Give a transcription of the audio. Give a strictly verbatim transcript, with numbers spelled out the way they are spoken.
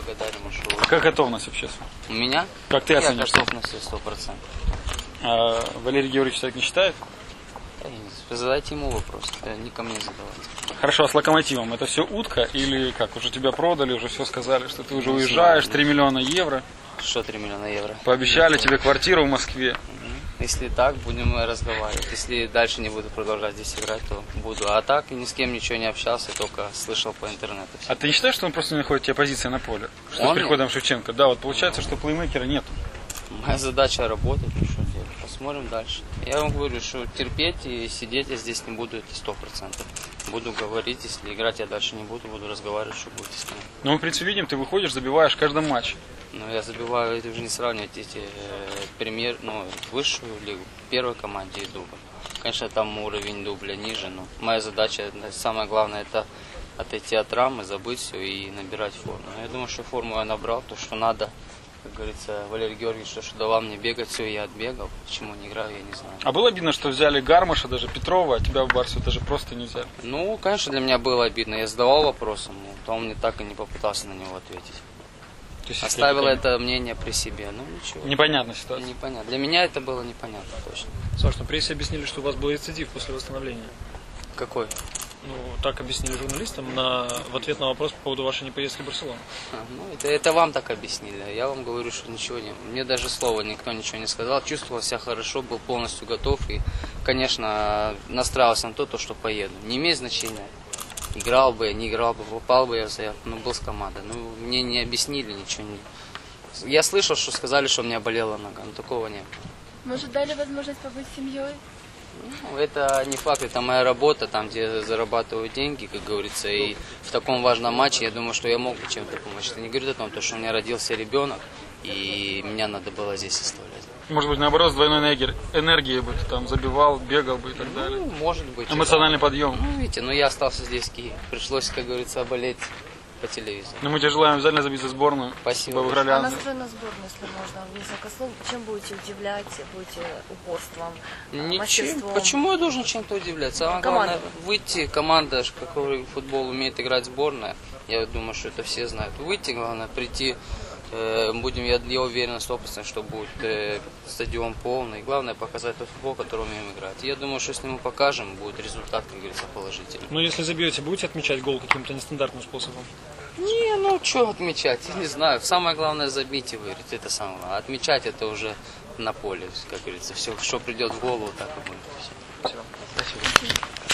благодарен. Что... А как готовность вообще? У меня? Как ты Я оценишь? готов на все сто процентов. А Валерий Георгиевич так не считает? Задайте ему вопрос, не ко мне задавать. Хорошо, а с Локомотивом это все утка или как? Уже тебя продали, уже все сказали, что ты уже Не уезжаешь, знаю, три миллиона евро. Что три миллиона евро? Пообещали тебе квартиру в Москве. Если так, будем разговаривать. Если дальше не буду продолжать здесь играть, то буду. А так ни с кем ничего не общался, только слышал по интернету. А ты не считаешь, что он просто не находит тебе позиции на поле? Что Он с приходом Шевченко? Да, вот получается, что плеймейкера нету. Моя задача работать, ну что делать. Посмотрим дальше. Я вам говорю, что терпеть и сидеть я здесь не буду, это сто процентов. Буду говорить, если играть я дальше не буду, буду разговаривать, что будете с ним. Ну мы в принципе видим, ты выходишь, забиваешь в каждом матче. Но я забиваю, это уже не сравнивать эти э, премьер, ну, высшую лигу, первой команде и дубля. Конечно, там уровень дубля ниже, но моя задача, самое главное, это отойти от рамы, забыть все и набирать форму. Но я думаю, что форму я набрал, то, что надо. Как говорится, Валерий Георгиевич, что, что давал мне бегать, все, я отбегал. Почему не играю, я не знаю. А было обидно, что взяли Гармаша, даже Петрова, а тебя в Барсу даже просто не взяли? Ну, конечно, для меня было обидно. Я задавал вопрос ему, то он мне так и не попытался на него ответить. То есть, Оставил это это мнение при себе. Ну, ничего. непонятная ситуация. Непонятно. Для меня это было непонятно точно. Саш, на прессе объяснили, что у вас был рецидив после восстановления. Какой? Ну, так объяснили журналистам на, в ответ на вопрос по поводу вашей непоездки в Барселону. А, ну, это, это вам так объяснили. Я вам говорю, что ничего не... Мне даже слова никто ничего не сказал. Чувствовал себя хорошо, был полностью готов. И, конечно, настраивался на то, то, что поеду. Не имеет значения. Играл бы я, не играл бы, попал бы я в заявку. Ну, был с командой. Ну, мне не объяснили ничего. Не... Я слышал, что сказали, что у меня болела нога. Но такого не было. Может, дали возможность побыть с семьей? Ну, это не факт, это моя работа, там, где я зарабатываю деньги, как говорится, и в таком важном матче я думаю, что я мог бы чем-то помочь. Это не говорит о том, что у меня родился ребенок, и меня надо было здесь оставлять. Может быть, наоборот, с двойной энергией бы ты там забивал, бегал бы и так далее. Ну, может быть. Эмоциональный подъем. Ну, видите, но я остался здесь в Киеве. Пришлось, как говорится, болеть по телевизору. Но мы тебе желаем обязательно забить за сборную. Спасибо. Чтобы вы играли А Англию. настрой на сборную, если можно, в несколько слов, чем будете удивлять, будете упорством, Ничем. мастерством? Почему я должен чем-то удивлять? Самое главное выйти, команда, какой футбол умеет играть сборная, я думаю, что это все знают. Выйти, главное, прийти, э, будем, я, я уверен на сто процентов, что будет э, стадион полный. Главное показать тот футбол, который умеем играть. Я думаю, что если мы покажем, будет результат, как говорится, положительный. Ну, если забьете, будете отмечать гол каким-то нестандартным способом? Не, ну что отмечать, я не знаю. Самое главное забить и выиграть, это самое главное. Отмечать это уже на поле, как говорится, все, что придет в голову, так и будет. Все.